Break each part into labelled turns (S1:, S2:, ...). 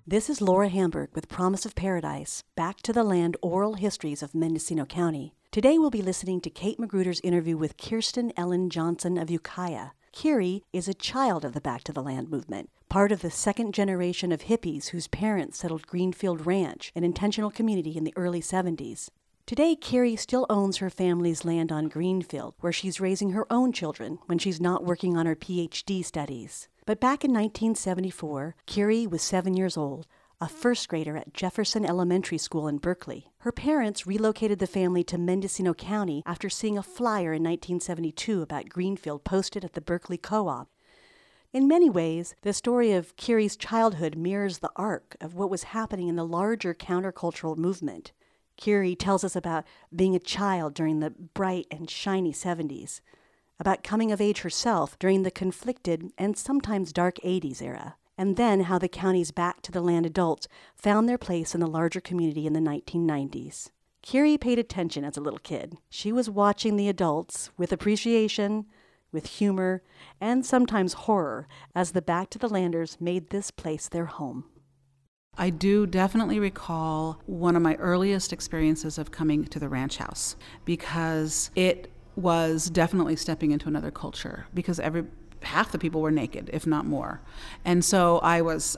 S1: This is Laura Hamburg with Promise of Paradise, Back to the Land Oral Histories of Mendocino County. Today we'll be listening to Kate Magruder's interview with Kirsten Ellen Johnson of Ukiah. Kiri is a child of the Back to the Land movement, part of the second generation of hippies whose parents settled Greenfield Ranch, an intentional community in the early 70s. Today, Kiri still owns her family's land on Greenfield, where she's raising her own children when she's not working on her PhD studies. But back in 1974, Kiri was 7 years old, a first grader at Jefferson Elementary School in Berkeley. Her parents relocated the family to Mendocino County after seeing a flyer in 1972 about Greenfield posted at the Berkeley Co-op. In many ways, the story of Kiri's childhood mirrors the arc of what was happening in the larger countercultural movement. Kiri tells us about being a child during the bright and shiny 70s, about coming of age herself during the conflicted and sometimes dark 80s era, and then how the county's Back to the Land adults found their place in the larger community in the 1990s. Kiri paid attention as a little kid. She was watching the adults with appreciation, with humor, and sometimes horror as the Back to the Landers made this place their home.
S2: I do definitely recall one of my earliest experiences of coming to the ranch house, because it was definitely stepping into another culture, because half the people were naked, if not more. And so I was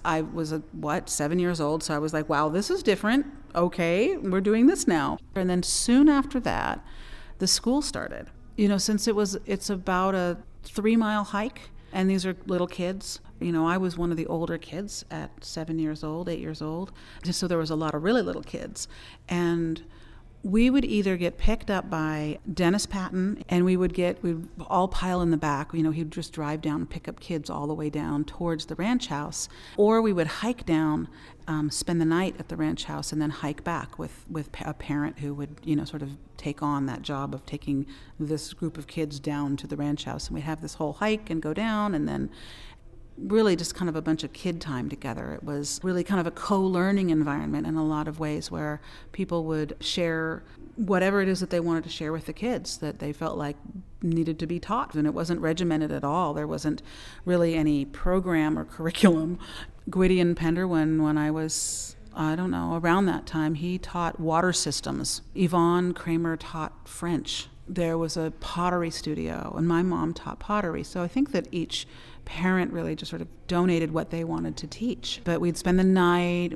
S2: 7 years old, so I was like, wow, this is different. Okay, we're doing this now. And then soon after that, the school started. Since it's about a 3-mile hike, and these are little kids. I was one of the older kids at 7 years old, 8 years old. So there was a lot of really little kids. And we would either get picked up by Dennis Patton, and we'd all pile in the back. He'd just drive down and pick up kids all the way down towards the ranch house. Or we would hike down, spend the night at the ranch house, and then hike back with a parent who would, sort of take on that job of taking this group of kids down to the ranch house. And we'd have this whole hike and go down, and then really just kind of a bunch of kid time together. It was really kind of a co-learning environment in a lot of ways, where people would share whatever it is that they wanted to share with the kids that they felt like needed to be taught. And it wasn't regimented at all. There wasn't really any program or curriculum. Gwydion Pender, when I was, around that time, he taught water systems. Yvonne Kramer taught French. There was a pottery studio, and my mom taught pottery. So I think that each parent really just sort of donated what they wanted to teach. But we'd spend the night,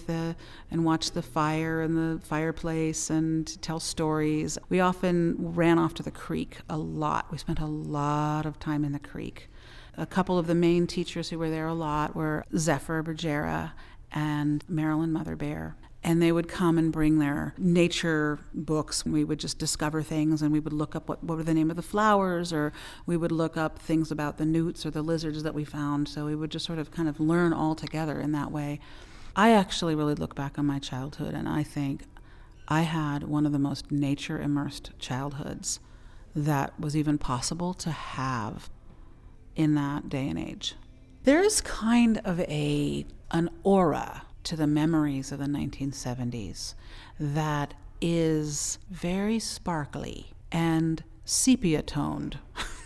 S2: and watch the fire and the fireplace and tell stories. We often ran off to the creek a lot. We spent a lot of time in the creek. A couple of the main teachers who were there a lot were Zephyr Bergera and Marilyn Mother Bear. And they would come and bring their nature books. We would just discover things, and we would look up what were the name of the flowers, or we would look up things about the newts or the lizards that we found. So we would just sort of kind of learn all together in that way. I actually really look back on my childhood, and I think I had one of the most nature-immersed childhoods that was even possible to have in that day and age. There's kind of an aura to the memories of the 1970s that is very sparkly and sepia-toned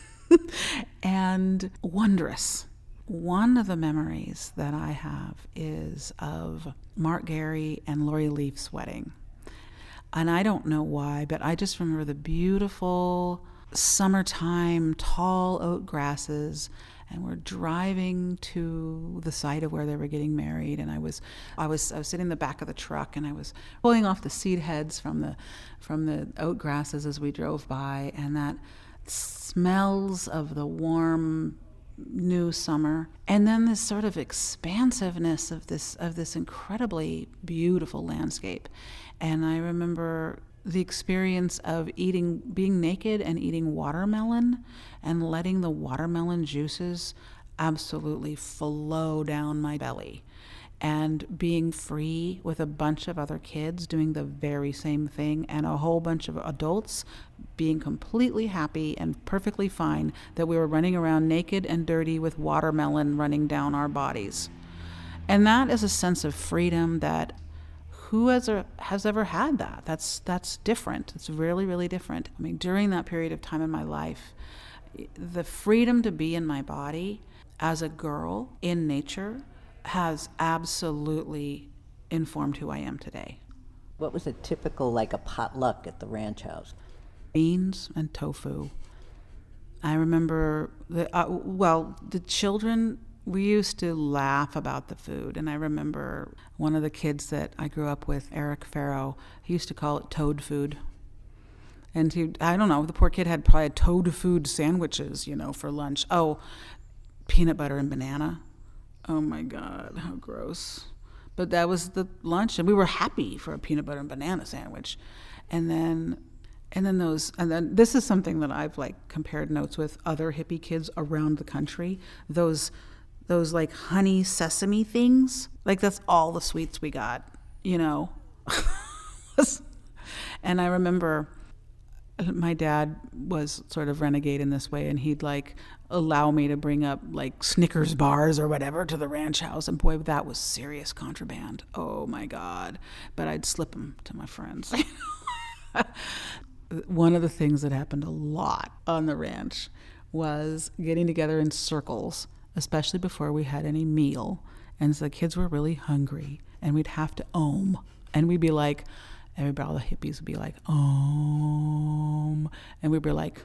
S2: and wondrous. One of the memories that I have is of Mark Gary and Lori Leaf's wedding. And I don't know why, but I just remember the beautiful summertime tall oat grasses, and we're driving to the site of where they were getting married, and I was sitting in the back of the truck, and I was pulling off the seed heads from the oat grasses as we drove by, and that smells of the warm new summer, and then this sort of expansiveness of this incredibly beautiful landscape. And I remember the experience of being naked and eating watermelon and letting the watermelon juices absolutely flow down my belly, and being free with a bunch of other kids doing the very same thing, and a whole bunch of adults being completely happy and perfectly fine that we were running around naked and dirty with watermelon running down our bodies. And that is a sense of freedom that who has ever had that? That's different. It's really, really different. I mean, during that period of time in my life, the freedom to be in my body as a girl in nature has absolutely informed who I am today.
S3: What was a typical, like a potluck at the ranch house?
S2: Beans and tofu. I remember, the children, we used to laugh about the food. And I remember one of the kids that I grew up with, Eric Farrow, he used to call it toad food. And I don't know, the poor kid had probably toad food sandwiches, for lunch. Oh, peanut butter and banana. Oh my God, how gross. But that was the lunch, and we were happy for a peanut butter and banana sandwich. And then this is something that I've compared notes with other hippie kids around the country. Those like honey sesame things, that's all the sweets we got, And I remember my dad was sort of renegade in this way, and he'd allow me to bring up Snickers bars or whatever to the ranch house, and boy, that was serious contraband. Oh my God. But I'd slip them to my friends. One of the things that happened a lot on the ranch was getting together in circles, especially before we had any meal. And so the kids were really hungry, and we'd have to ohm. And we'd be like, everybody, all the hippies would be like, ohm. And we'd be like,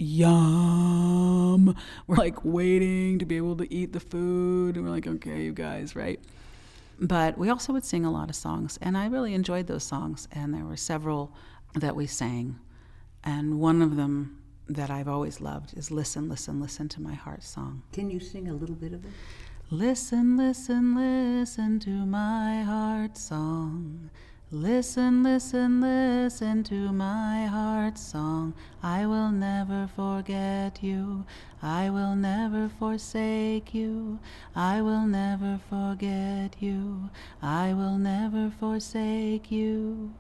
S2: yum. We're waiting to be able to eat the food. And we're like, okay, you guys, right? But we also would sing a lot of songs, and I really enjoyed those songs. And there were several that we sang. And one of them that I've always loved is Listen, Listen, Listen to My Heart Song.
S3: Can you sing a little bit of it?
S2: Listen, listen, listen to my heart song. Listen, listen, listen to my heart song. I will never forget you. I will never forsake you. I will never forget you. I will never forsake you.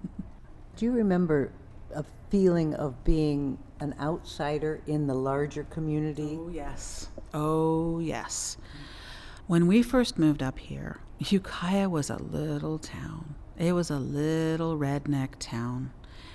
S3: Do you remember a feeling of being an outsider in the larger community?
S2: Oh, yes. Oh, yes. When we first moved up here, Ukiah was a little town. It was a little redneck town.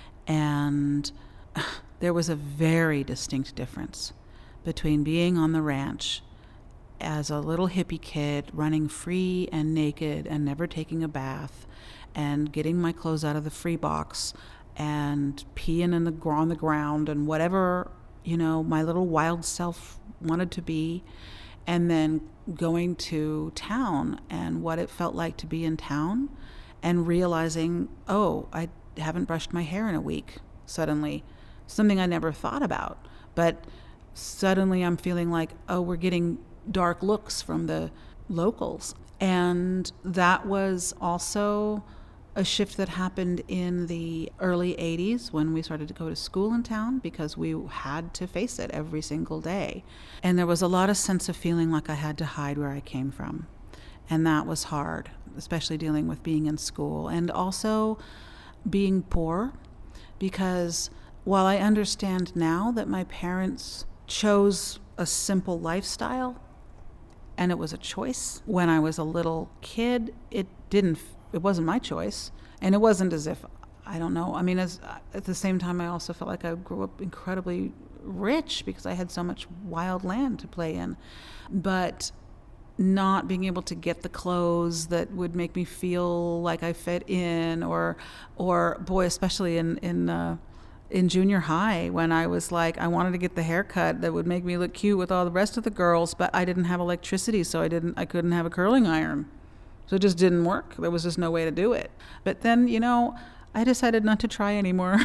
S2: And there was a very distinct difference between being on the ranch as a little hippie kid running free and naked and never taking a bath and getting my clothes out of the free box and peeing on the ground and whatever, my little wild self wanted to be, and then going to town and what it felt like to be in town and realizing, oh, I haven't brushed my hair in a week, suddenly. Something I never thought about. But suddenly I'm feeling like, oh, we're getting dark looks from the locals. And that was also a shift that happened in the early 80s when we started to go to school in town, because we had to face it every single day. And there was a lot of sense of feeling like I had to hide where I came from. And that was hard, especially dealing with being in school and also being poor, because while I understand now that my parents chose a simple lifestyle and it was a choice, when I was a little kid, it wasn't my choice. And it wasn't as if, I don't know, at the same time I also felt like I grew up incredibly rich because I had so much wild land to play in. But not being able to get the clothes that would make me feel like I fit in, or boy, especially in junior high, when I was like, I wanted to get the haircut that would make me look cute with all the rest of the girls, but I didn't have electricity, so I couldn't have a curling iron. So it just didn't work. There was just no way to do it. But then, I decided not to try anymore.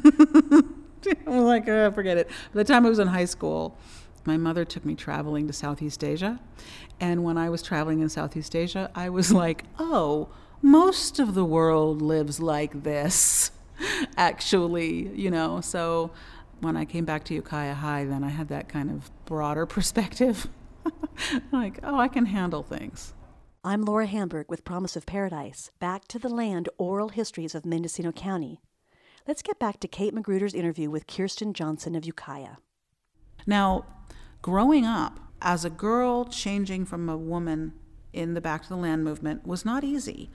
S2: I was like, forget it. By the time I was in high school, my mother took me traveling to Southeast Asia. And when I was traveling in Southeast Asia, I was like, oh, most of the world lives like this, actually, So when I came back to Ukiah High, then I had that kind of broader perspective. Like, oh, I can handle things.
S1: I'm Laura Hamburg with Promise of Paradise. Back to the land, oral histories of Mendocino County. Let's get back to Kate Magruder's interview with Kirsten Johnson of Ukiah.
S2: Now, growing up as a girl, changing from a woman in the Back to the Land movement was not easy.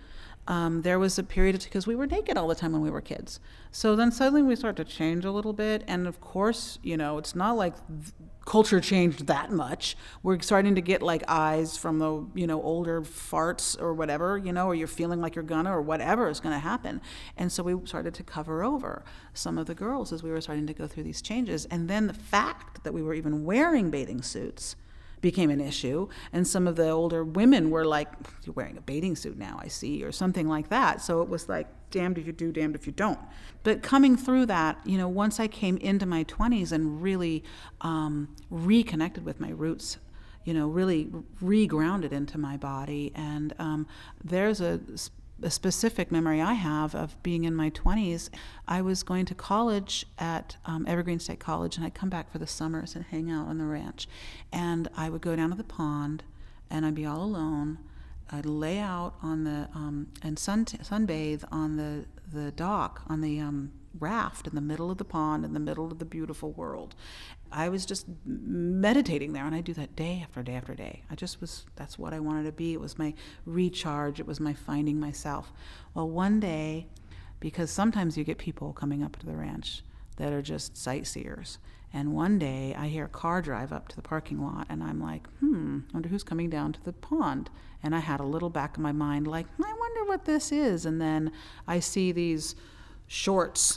S2: there was a period, because we were naked all the time when we were kids. So then suddenly we start to change a little bit. And of course, it's not like culture changed that much. We're starting to get like eyes from the, older farts or whatever, or you're feeling like you're gonna, or whatever is gonna happen. And so we started to cover over some of the girls as we were starting to go through these changes. And then the fact that we were even wearing bathing suits became an issue, and some of the older women were like, "You're wearing a bathing suit now, I see," or something like that. So it was like, damned if you do, damned if you don't. But coming through that, once I came into my 20s and really reconnected with my roots, really regrounded into my body, and there's a specific memory I have of being in my 20s. I was going to college at Evergreen State College, and I'd come back for the summers and hang out on the ranch. And I would go down to the pond, and I'd be all alone. I'd lay out on the and sunbathe on the dock, on the raft in the middle of the pond, in the middle of the beautiful world. I was just meditating there, and I do that day after day after day. That's what I wanted to be. It was my recharge. It was my finding myself. Well, one day, because sometimes you get people coming up to the ranch that are just sightseers, and one day I hear a car drive up to the parking lot, and I'm like, I wonder who's coming down to the pond. And I had a little back of my mind like, I wonder what this is. And then I see these shorts,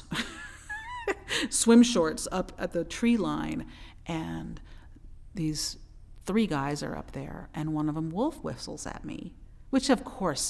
S2: swim shorts up at the tree line, and these 3 guys are up there, and one of them wolf whistles at me, which of course,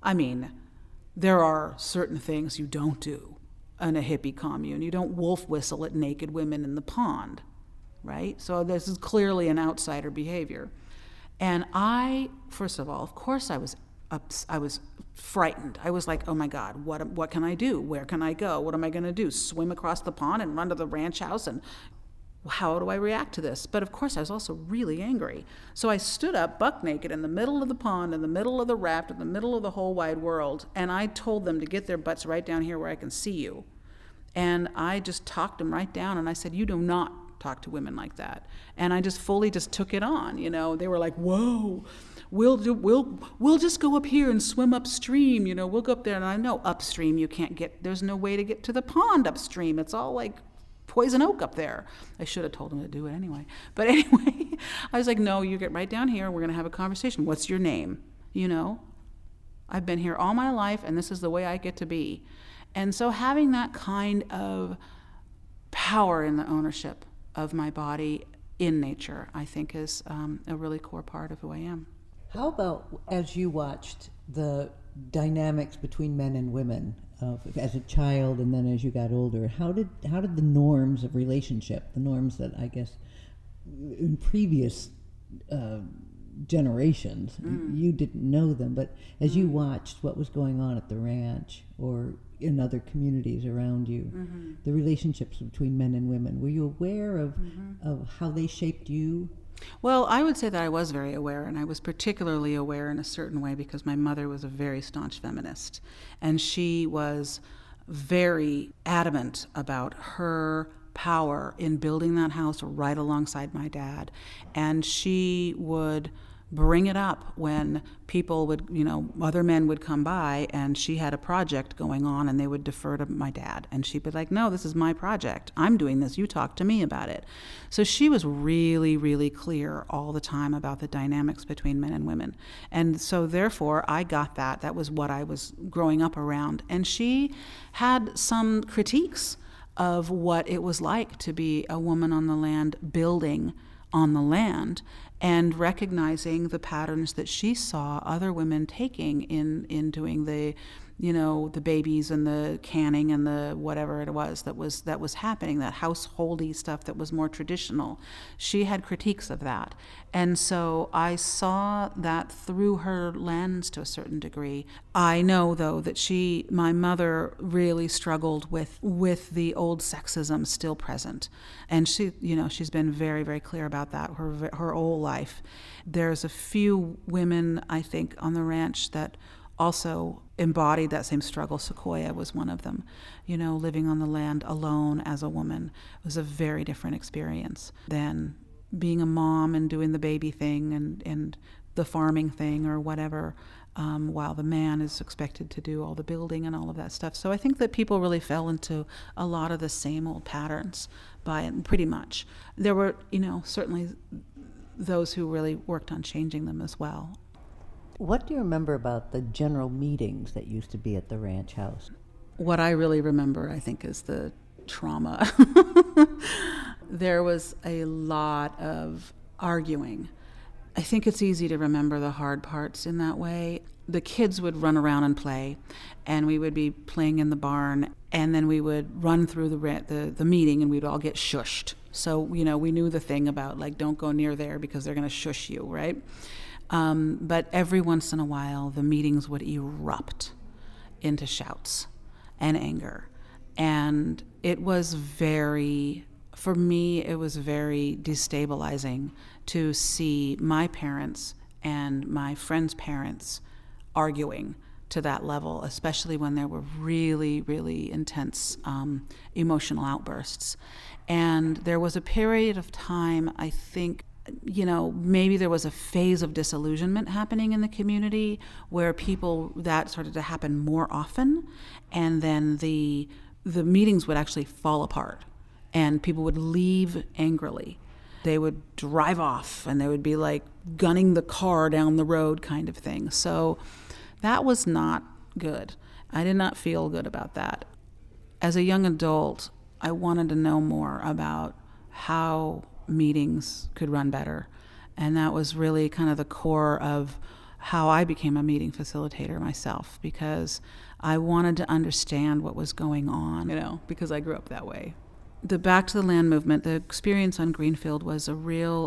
S2: there are certain things you don't do in a hippie commune. You don't wolf whistle at naked women in the pond, right? So this is clearly an outsider behavior. And I, first of all, of course I was frightened. I was like, oh my God, what can I do? Where can I go? What am I going to do? Swim across the pond and run to the ranch house? And how do I react to this? But of course I was also really angry. So I stood up buck naked in the middle of the pond, in the middle of the raft, in the middle of the whole wide world. And I told them to get their butts right down here where I can see you. And I just talked them right down, and I said, you do not talk to women like that. And I just fully took it on. They were like, whoa, we'll just go up here and swim upstream. We'll go up there. And I know upstream you can't get, there's no way to get to the pond upstream. It's all like poison oak up there. I should have told them to do it anyway. But anyway, I was like, no, you get right down here. We're going to have a conversation. What's your name? I've been here all my life, and this is the way I get to be. And so having that kind of power in the ownership of my body in nature, I think is a really core part of who I am.
S3: How about as you watched the dynamics between men and women as a child and then as you got older, how did the norms of relationship, the norms that I guess in previous generations, you didn't know them, but as you watched what was going on at the ranch or in other communities around you, the relationships between men and women, were you aware of how they shaped you?
S2: Well, I would say that I was very aware, and I was particularly aware in a certain way because my mother was a very staunch feminist, and she was very adamant about her power in building that house right alongside my dad. And she would bring it up when people would, other men would come by and she had a project going on and they would defer to my dad. And she'd be like, no, this is my project. I'm doing this. You talk to me about it. So she was really, really clear all the time about the dynamics between men and women. And so therefore I got that. That was what I was growing up around. And she had some critiques of what it was like to be a woman on the land, building on the land, and recognizing the patterns that she saw other women taking in doing the babies and the canning and the whatever it was that was happening, that householdy stuff that was more traditional. She had critiques of that. And so I saw that through her lens to a certain degree. I know, though, that my mother really struggled with the old sexism still present. And she's been very, very clear about that her whole life. There's a few women, I think, on the ranch that also embodied that same struggle. Sequoia was one of them. Living on the land alone as a woman was a very different experience than being a mom and doing the baby thing and the farming thing or whatever, while the man is expected to do all the building and all of that stuff. So I think that people really fell into a lot of the same old patterns pretty much. There were, certainly those who really worked on changing them as well.
S3: What do you remember about the general meetings that used to be at the ranch house?
S2: What I really remember, I think, is the trauma. There was a lot of arguing. I think it's easy to remember the hard parts in that way. The kids would run around and play, and we would be playing in the barn, and then we would run through the meeting, and we'd all get shushed. So, we knew the thing about, like, don't go near there because they're going to shush you, right? But every once in a while, the meetings would erupt into shouts and anger. And it was for me, it was very destabilizing to see my parents and my friends' parents arguing to that level, especially when there were really, really intense emotional outbursts. And there was a period of time, I think, maybe there was a phase of disillusionment happening in the community where that started to happen more often, and then the meetings would actually fall apart and people would leave angrily. They would drive off and they would be like gunning the car down the road kind of thing. So that was not good. I did not feel good about that. As a young adult, I wanted to know more about how meetings could run better. And that was really kind of the core of how I became a meeting facilitator myself, because I wanted to understand what was going on, because I grew up that way. The Back to the Land movement, the experience on Greenfield was there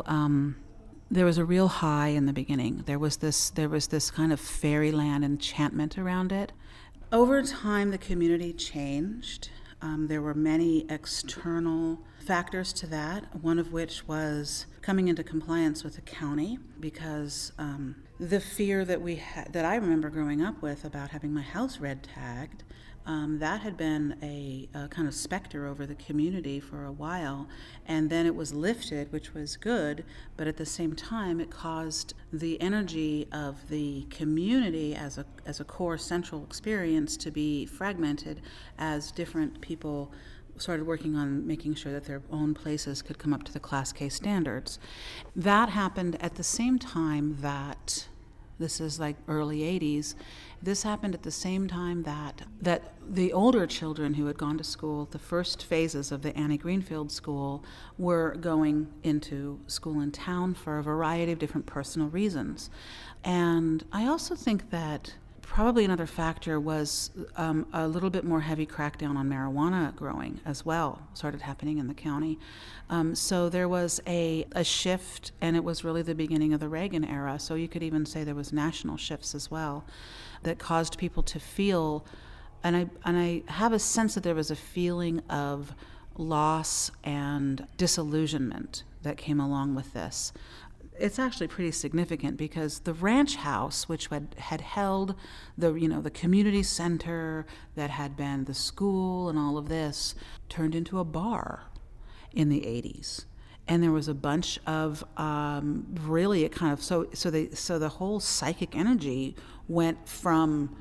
S2: was a real high in the beginning. There was this kind of fairyland enchantment around it. Over time, the community changed. There were many external factors to that, one of which was coming into compliance with the county, because the fear that I remember growing up with about having my house red tagged, that had been a kind of specter over the community for a while, and then it was lifted, which was good, but at the same time it caused the energy of the community as a core central experience to be fragmented as different people started working on making sure that their own places could come up to the Class K standards. That happened at the same time that, this is like early 80s, this happened at the same time that the older children who had gone to school, the first phases of the Annie Greenfield School, were going into school in town for a variety of different personal reasons. And I also think that probably another factor was a little bit more heavy crackdown on marijuana growing as well, started happening in the county. So there was a shift, and it was really the beginning of the Reagan era. So you could even say there was national shifts as well that caused people to feel, and I have a sense that there was a feeling of loss and disillusionment that came along with this. It's actually pretty significant because the ranch house, which had held the community center that had been the school and all of this, turned into a bar in the 80s. And there was a bunch of really it kind of so the whole psychic energy went from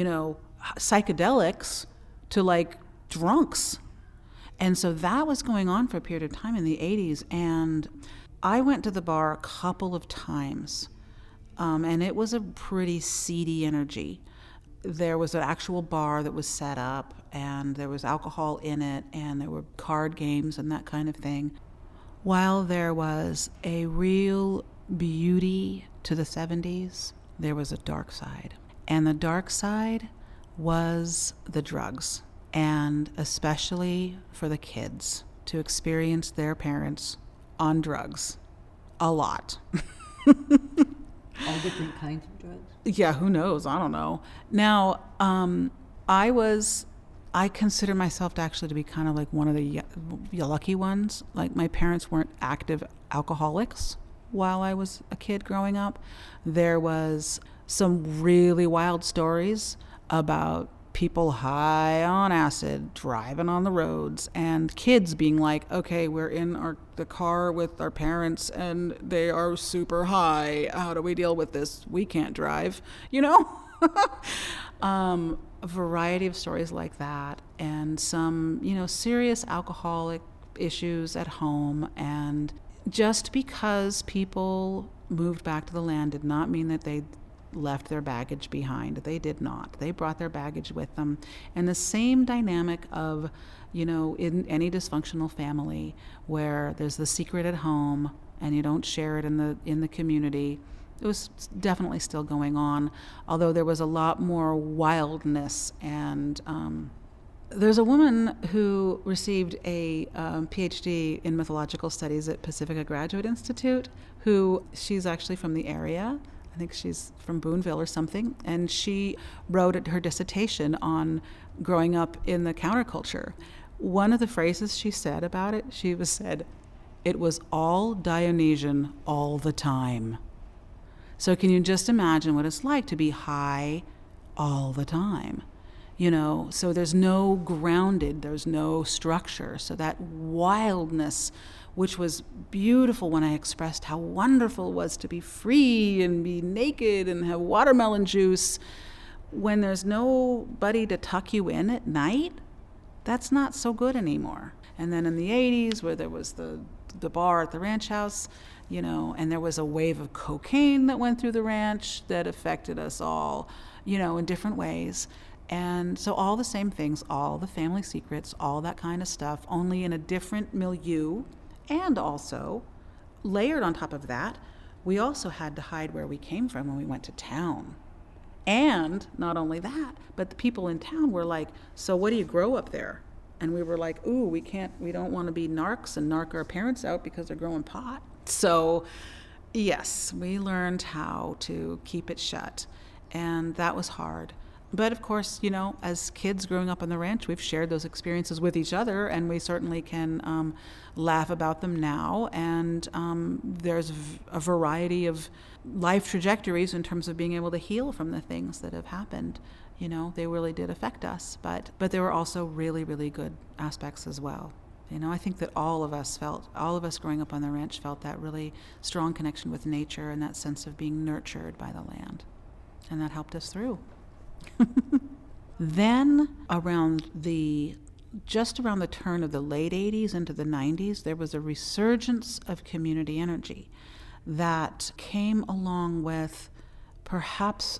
S2: psychedelics to like drunks. And so that was going on for a period of time in the 80s, and I went to the bar a couple of times, and it was a pretty seedy energy. There was an actual bar that was set up, and there was alcohol in it, and there were card games and that kind of thing. While there was a real beauty to the 70s, there was a dark side. And the dark side was the drugs, and especially for the kids to experience their parents on drugs a lot.
S3: All different kinds of drugs?
S2: Yeah, who knows? I don't know. Now, I consider myself to be kind of like one of the lucky ones. Like, my parents weren't active alcoholics while I was a kid growing up. There was some really wild stories about people high on acid driving on the roads, and kids being like, okay, we're in the car with our parents and they are super high. How do we deal with this? We can't drive, A variety of stories like that, and some, serious alcoholic issues at home. And just because people moved back to the land did not mean that they left their baggage behind. They did not. They brought their baggage with them. And the same dynamic of, in any dysfunctional family where there's the secret at home and you don't share it in the community, it was definitely still going on, although there was a lot more wildness. And there's a woman who received a PhD in mythological studies at Pacifica Graduate Institute, she's actually from the area. I think she's from Boonville or something, and she wrote her dissertation on growing up in the counterculture. One of the phrases she said about it, said, it was all Dionysian all the time. So can you just imagine what it's like to be high all the time? So there's no grounded, there's no structure. So that wildness, which was beautiful when I expressed how wonderful it was to be free and be naked and have watermelon juice, when there's nobody to tuck you in at night, that's not so good anymore. And then in the 80s, where there was the bar at the ranch house, and there was a wave of cocaine that went through the ranch that affected us all, in different ways. And so all the same things, all the family secrets, all that kind of stuff, only in a different milieu. And also, layered on top of that, we also had to hide where we came from when we went to town. And not only that, but the people in town were like, so what do you grow up there? And we were like, ooh, we don't want to be narcs and narc our parents out because they're growing pot. So yes, we learned how to keep it shut. And that was hard. But of course, as kids growing up on the ranch, we've shared those experiences with each other, and we certainly can laugh about them now. And there's a variety of life trajectories in terms of being able to heal from the things that have happened. They really did affect us, but there were also really, really good aspects as well. I think that all of us growing up on the ranch felt that really strong connection with nature and that sense of being nurtured by the land. And that helped us through. Then just around the turn of the late 80s into the 90s, there was a resurgence of community energy that came along with perhaps,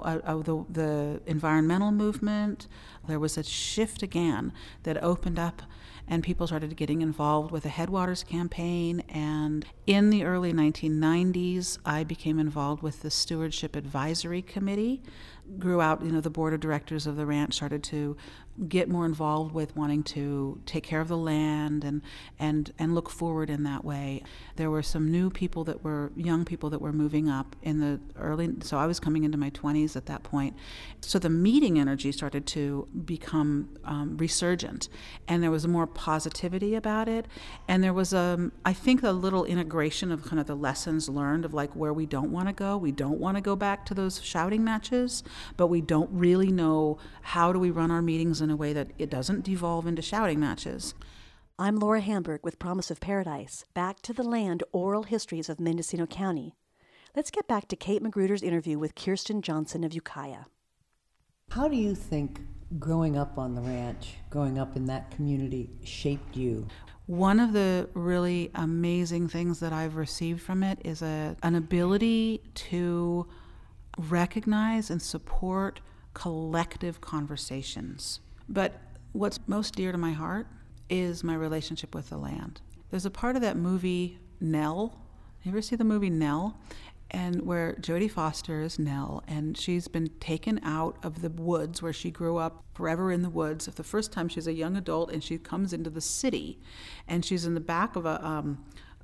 S2: the environmental movement. There was a shift again that opened up, and people started getting involved with the Headwaters campaign. And in the early 1990s, I became involved with the Stewardship Advisory Committee. Grew out, the board of directors of the ranch started to get more involved with wanting to take care of the land and look forward in that way. There were some young people that were moving up in the so I was coming into my 20s at that point. So the meeting energy started to become resurgent, and there was more positivity about it. And there was, I think, a little integration of kind of the lessons learned of like where we don't want to go. We don't want to go back to those shouting matches, but we don't really know how do we run our meetings in a way that it doesn't devolve into shouting matches.
S1: I'm Laura Hamburg with Promise of Paradise, Back to the Land, Oral Histories of Mendocino County. Let's get back to Kate Magruder's interview with Kirsten Johnson of Ukiah.
S3: How do you think growing up on the ranch, growing up in that community, shaped you?
S2: One of the really amazing things that I've received from it is an ability to recognize and support collective conversations. But what's most dear to my heart is my relationship with the land. There's a part of that movie, Nell. You ever see the movie Nell? And where Jodie Foster is Nell, and she's been taken out of the woods where she grew up forever in the woods. The first time she's a young adult, and she comes into the city, and she's in the back of a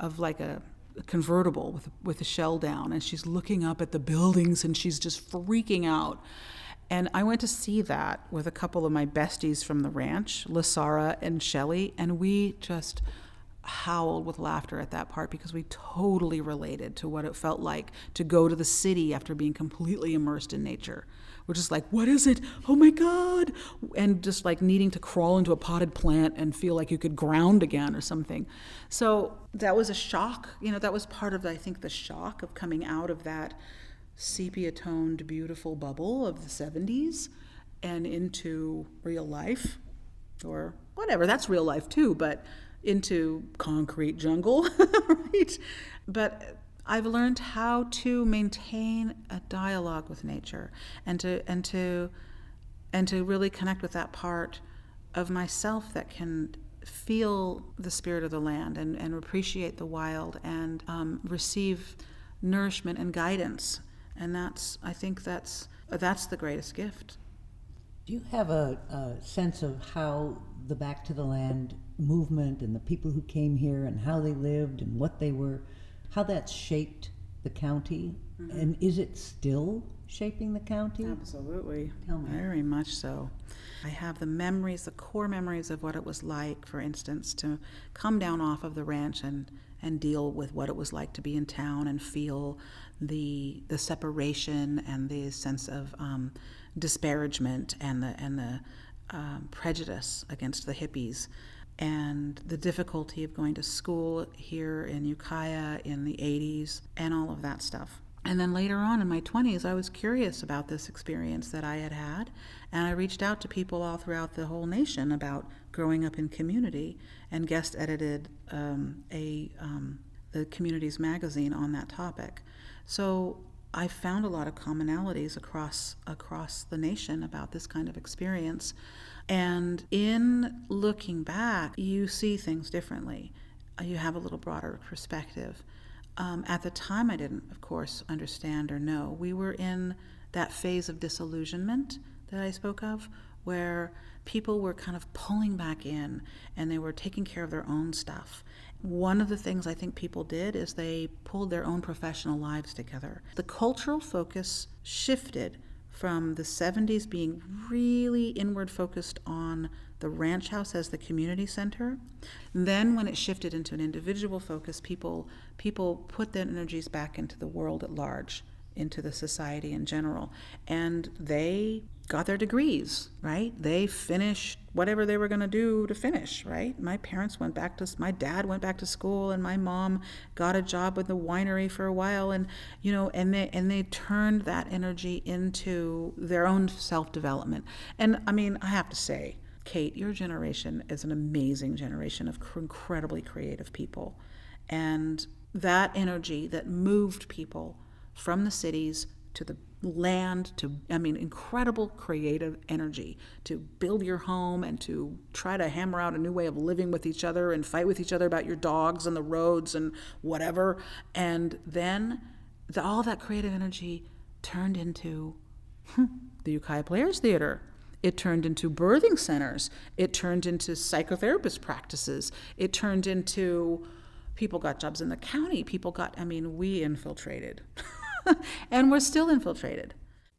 S2: convertible with a shell down, and she's looking up at the buildings, and she's just freaking out. And I went to see that with a couple of my besties from the ranch, Lasara and Shelley, and we just howled with laughter at that part because we totally related to what it felt like to go to the city after being completely immersed in nature. We're just like, what is it? Oh my God. And just like needing to crawl into a potted plant and feel like you could ground again or something. So that was a shock. That was part of, I think, the shock of coming out of that sepia-toned, beautiful bubble of the 70s and into real life, or whatever. That's real life too, but into concrete jungle, right? But I've learned how to maintain a dialogue with nature and to really connect with that part of myself that can feel the spirit of the land and appreciate the wild and receive nourishment and guidance. And I think that's the greatest gift.
S3: Do you have a sense of how the Back to the Land movement and the people who came here and how they lived and what they were, how that shaped the county? Mm-hmm. And is it still shaping the county?
S2: Absolutely.
S3: Tell me.
S2: Very much so. I have the core memories of what it was like, for instance, to come down off of the ranch and deal with what it was like to be in town and feel the separation and the sense of disparagement and the prejudice against the hippies, and the difficulty of going to school here in Ukiah in the 80s and all of that stuff. And then later on in my 20s, I was curious about this experience that I had, and I reached out to people all throughout the whole nation about growing up in community, and guest edited the community's magazine on that topic. So I found a lot of commonalities across the nation about this kind of experience. And in looking back, you see things differently. You have a little broader perspective. At the time, I didn't, of course, understand or know. We were in that phase of disillusionment that I spoke of, where people were kind of pulling back in and they were taking care of their own stuff. One of the things I think people did is they pulled their own professional lives together. The cultural focus shifted from the 70s being really inward focused on the ranch house as the community center. Then when it shifted into an individual focus, people put their energies back into the world at large, into the society in general. And they got their degrees, right? They finished whatever they were going to do to finish, right? My dad went back to school, and my mom got a job with the winery for a while, and they turned that energy into their own self-development. And I mean, I have to say, Kate, your generation is an amazing generation of incredibly creative people. And that energy that moved people from the cities to the land, incredible creative energy to build your home and to try to hammer out a new way of living with each other and fight with each other about your dogs and the roads and whatever. And then all that creative energy turned into the Ukiah Players Theater. It turned into birthing centers. It turned into psychotherapist practices. It turned into people got jobs in the county. We infiltrated. And we're still infiltrated.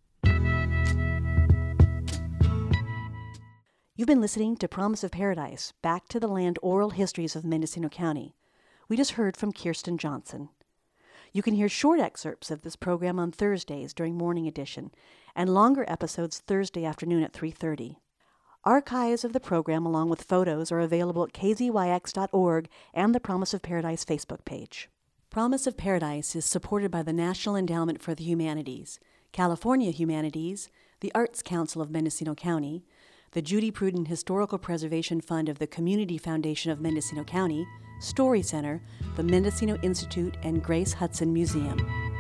S1: You've been listening to Promise of Paradise, Back to the Land Oral Histories of Mendocino County. We just heard from Kirsten Johnson. You can hear short excerpts of this program on Thursdays during Morning Edition, and longer episodes Thursday afternoon at 3:30. Archives of the program along with photos are available at kzyx.org and the Promise of Paradise Facebook page. Promise of Paradise is supported by the National Endowment for the Humanities, California Humanities, the Arts Council of Mendocino County, the Judy Pruden Historical Preservation Fund of the Community Foundation of Mendocino County, Story Center, the Mendocino Institute, and Grace Hudson Museum.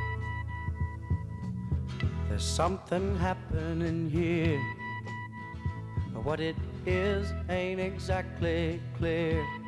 S4: There's something happening here. What it is ain't exactly clear.